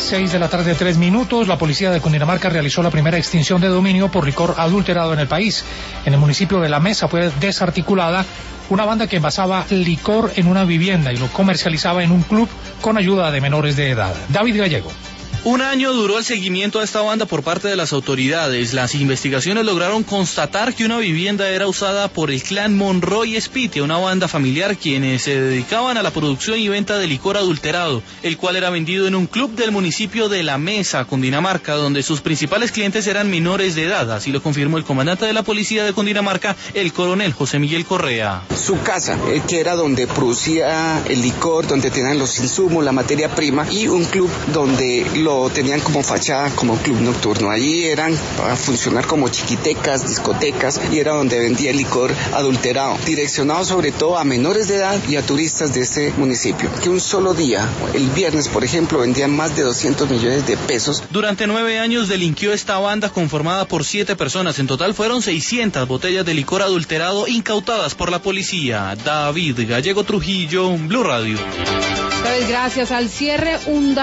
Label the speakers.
Speaker 1: 6 de la tarde, 3 minutos. La policía de Cundinamarca realizó la primera extinción de dominio por licor adulterado en el país. En el municipio de La Mesa fue desarticulada una banda que envasaba licor en una vivienda y lo comercializaba en un club con ayuda de menores de edad. David Gallego.
Speaker 2: Un año duró el seguimiento a esta banda por parte de las autoridades. Las investigaciones lograron constatar que una vivienda era usada por el clan Monroy Spitia, una banda familiar quienes se dedicaban a la producción y venta de licor adulterado, el cual era vendido en un club del municipio de La Mesa, Cundinamarca, donde sus principales clientes eran menores de edad. Así lo confirmó el comandante de la policía de Cundinamarca, el coronel José Miguel Correa.
Speaker 3: Su casa, que era donde producía el licor, donde tenían los insumos, la materia prima, y un club donde lo tenían como fachada como club nocturno. Allí eran para funcionar como chiquitecas, discotecas, y era donde vendía el licor adulterado, direccionado sobre todo a menores de edad y a turistas de este municipio, que un solo día, el viernes por ejemplo, vendían más de 200 millones de pesos.
Speaker 2: Durante 9 años delinquió esta banda conformada por 7 personas. En total fueron 600 botellas de licor adulterado incautadas por la policía. David Gallego Trujillo, Blue Radio.
Speaker 4: Gracias. Al cierre, un